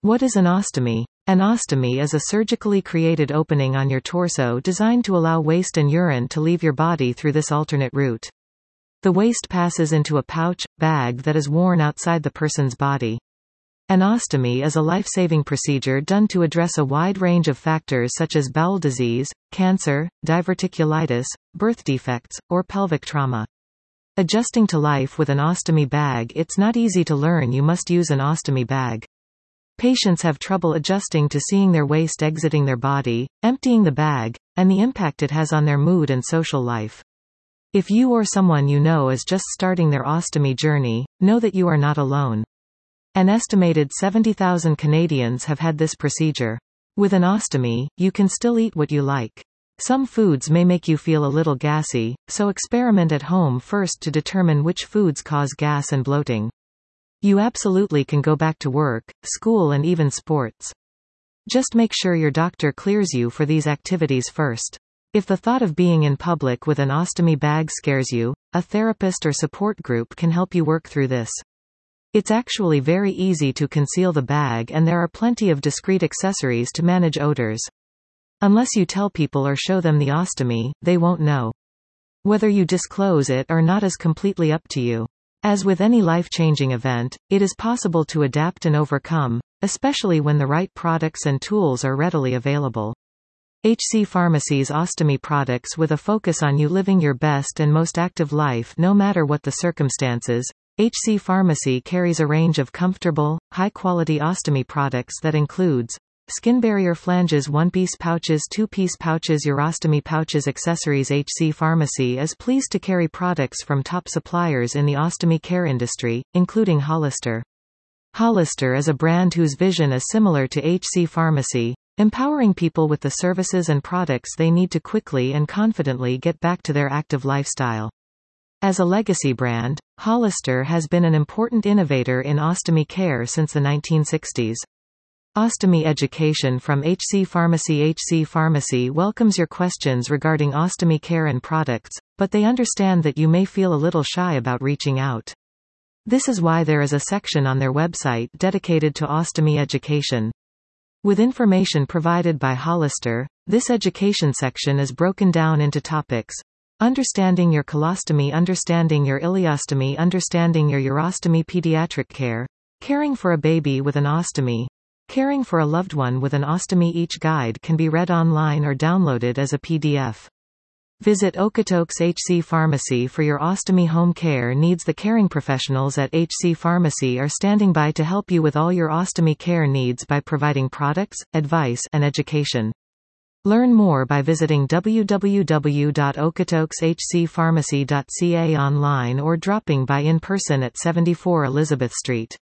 What is an ostomy? An ostomy is a surgically created opening on your torso designed to allow waste and urine to leave your body through this alternate route. The waste passes into a pouch, bag that is worn outside the person's body. An ostomy is a life-saving procedure done to address a wide range of factors such as bowel disease, cancer, diverticulitis, birth defects, or pelvic trauma. Adjusting to life with an ostomy bag. It's not easy to learn. You must use an ostomy bag. Patients have trouble adjusting to seeing their waste exiting their body, emptying the bag, and the impact it has on their mood and social life. If you or someone you know is just starting their ostomy journey, know that you are not alone. An estimated 70,000 Canadians have had this procedure. With an ostomy, you can still eat what you like. Some foods may make you feel a little gassy, so experiment at home first to determine which foods cause gas and bloating. You absolutely can go back to work, school and even sports. Just make sure your doctor clears you for these activities first. If the thought of being in public with an ostomy bag scares you, a therapist or support group can help you work through this. It's actually very easy to conceal the bag, and there are plenty of discreet accessories to manage odors. Unless you tell people or show them the ostomy, they won't know. Whether you disclose it or not is completely up to you. As with any life-changing event, it is possible to adapt and overcome, especially when the right products and tools are readily available. HC Pharmacy's ostomy products, with a focus on you living your best and most active life no matter what the circumstances. HC Pharmacy carries a range of comfortable, high-quality ostomy products that includes skin barrier flanges, one-piece pouches, two-piece pouches, urostomy pouches, accessories. HC Pharmacy is pleased to carry products from top suppliers in the ostomy care industry, including Hollister. Hollister is a brand whose vision is similar to HC Pharmacy, empowering people with the services and products they need to quickly and confidently get back to their active lifestyle. As a legacy brand, Hollister has been an important innovator in ostomy care since the 1960s. Ostomy education from HC Pharmacy. HC Pharmacy welcomes your questions regarding ostomy care and products, but they understand that you may feel a little shy about reaching out. This is why there is a section on their website dedicated to ostomy education. With information provided by Hollister, this education section is broken down into topics: understanding your colostomy, understanding your ileostomy, understanding your urostomy, pediatric care, caring for a baby with an ostomy, caring for a loved one with an ostomy. Each guide can be read online or downloaded as a PDF. Visit Okotoks HC Pharmacy for your ostomy home care needs. The caring professionals at HC Pharmacy are standing by to help you with all your ostomy care needs by providing products, advice, and education. Learn more by visiting www.okotokshcpharmacy.ca online or dropping by in person at 74 Elizabeth Street.